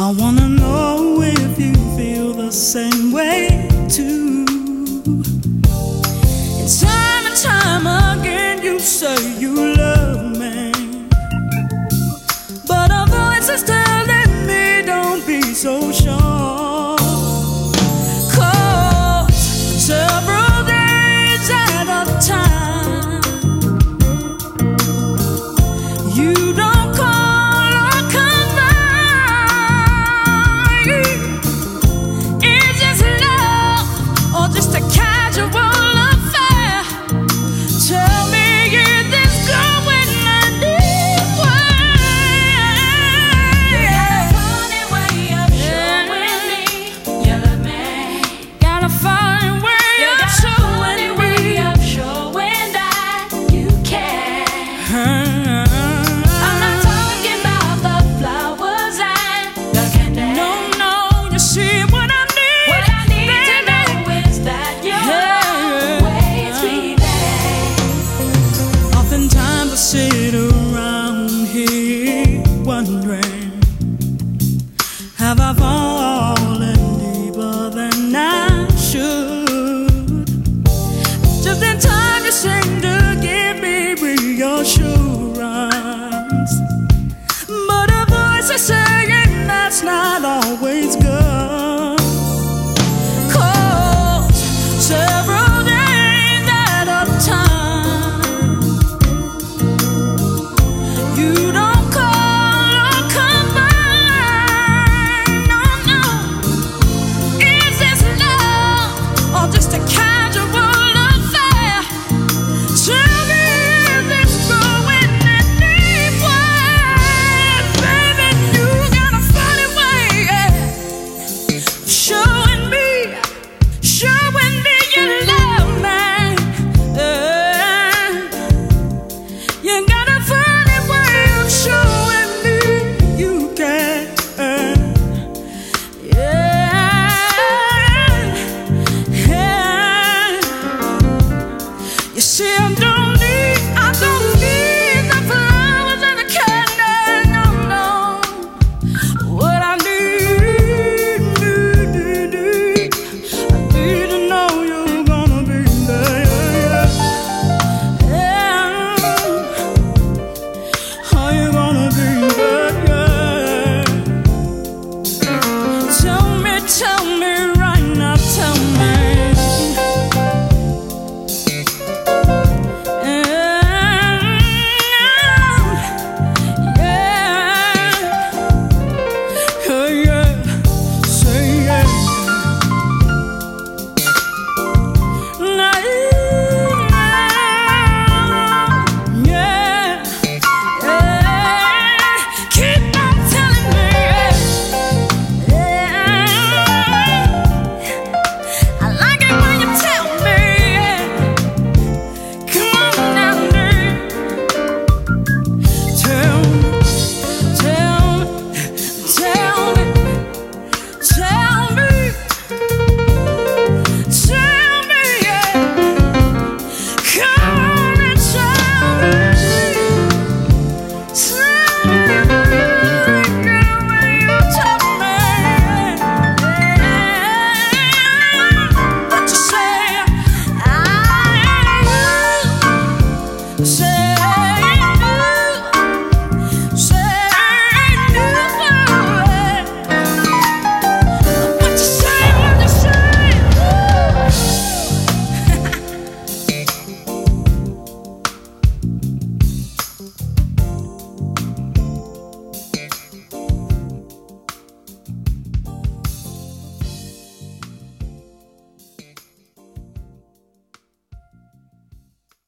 I wanna know if you feel the same way too. And time again you say you love me, but a voice is telling me don't be so sure. 'Cause several days at a time you don't call or come by. Is this love or just a casual affair? Tell me, is this going a deep way? You got a funny way of showing me you love me. Got a funny way of showing that you care. I'm not talking about the flowers and the candy. No, you see what I need. What I need to know is that you're always be there. Oftentimes I sit around here wondering, have I fallen deeper than I should? Just in time you seem to give me reassurance, but a voice is saying that's not always good. 'Cause several days at a time you don't call or come by. No. Is this love or just a casual affair? Tell me, is this going a deep way? Baby, you got a funny way of showing me you love me. You got a funny way of showing me you care. You see, I don't need the flowers and the candy, no. What I need, I need to know you're gonna be there. Are you gonna be there? Tell me right now, tell me. Keep on telling me. I like it when you tell me. Come on now, babe. Tell me. Yeah. Come on and tell me.